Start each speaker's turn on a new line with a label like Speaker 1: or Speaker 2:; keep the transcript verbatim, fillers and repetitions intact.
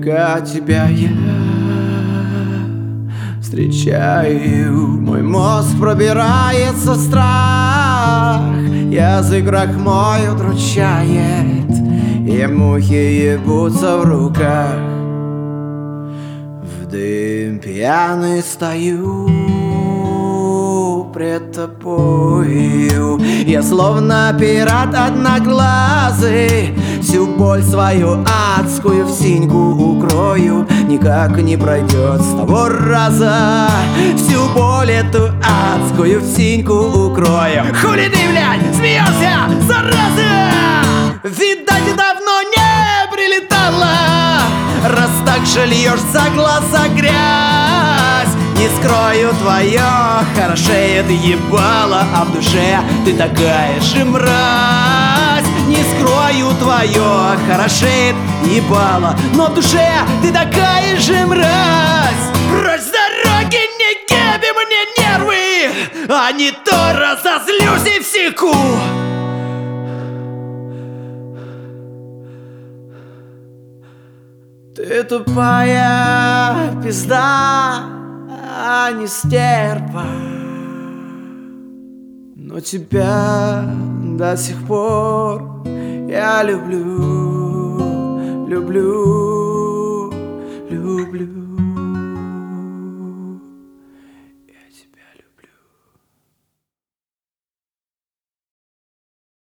Speaker 1: Издалека тебя я встречаю, мой мозг пробирается страх, язык рак мой удручает, и мухи ебутся в руках. В дым пьяный стою пред тобою, я словно пират одноглазый, всю боль свою адскую в синьку укрою. Никак не пройдет с того раза, всю боль эту адскую в синьку укрою. Хули ты, блядь, смеешься, зараза? Видать, давно не прилетала, раз так же льешь за глаза грязь. Не скрою, твое хорошеет ебало, а в душе ты такая же мразь. Не скрою, твое хорошеет ебало, но в душе ты такая же мразь. Прочь с дороги, не геби мне нервы, а не то разозлюсь и всеку. Ты тупая пизда, а не стерва, но тебя до сих пор я люблю, люблю.